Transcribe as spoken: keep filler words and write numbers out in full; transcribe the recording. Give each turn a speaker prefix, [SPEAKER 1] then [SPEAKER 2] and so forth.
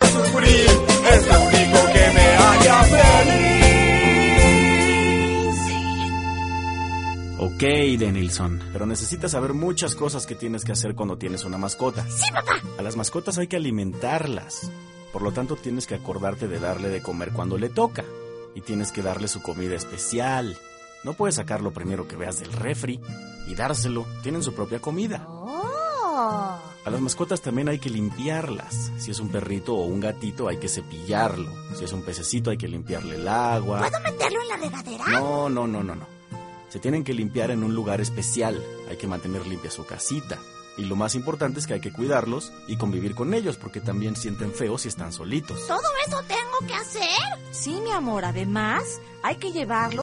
[SPEAKER 1] sufrir, es lo único que me haría feliz.
[SPEAKER 2] Ok, Denilson, pero necesitas saber muchas cosas que tienes que hacer cuando tienes una mascota.
[SPEAKER 3] ¡Sí, papá!
[SPEAKER 2] A las mascotas hay que alimentarlas. Por lo tanto, tienes que acordarte de darle de comer cuando le toca. Y tienes que darle su comida especial. No puedes sacar lo primero que veas del refri y dárselo. Tienen su propia comida.
[SPEAKER 3] ¡Oh!
[SPEAKER 2] A las mascotas también hay que limpiarlas. Si es un perrito o un gatito, hay que cepillarlo. Si es un pececito, hay que limpiarle el agua.
[SPEAKER 3] ¿Puedo meterlo en la regadera?
[SPEAKER 2] No, no, no, no, no. Se tienen que limpiar en un lugar especial. Hay que mantener limpia su casita. Y lo más importante es que hay que cuidarlos y convivir con ellos, porque también sienten feo si están solitos.
[SPEAKER 3] ¿Todo eso tengo que hacer?
[SPEAKER 4] Sí, mi amor, además hay que llevarlo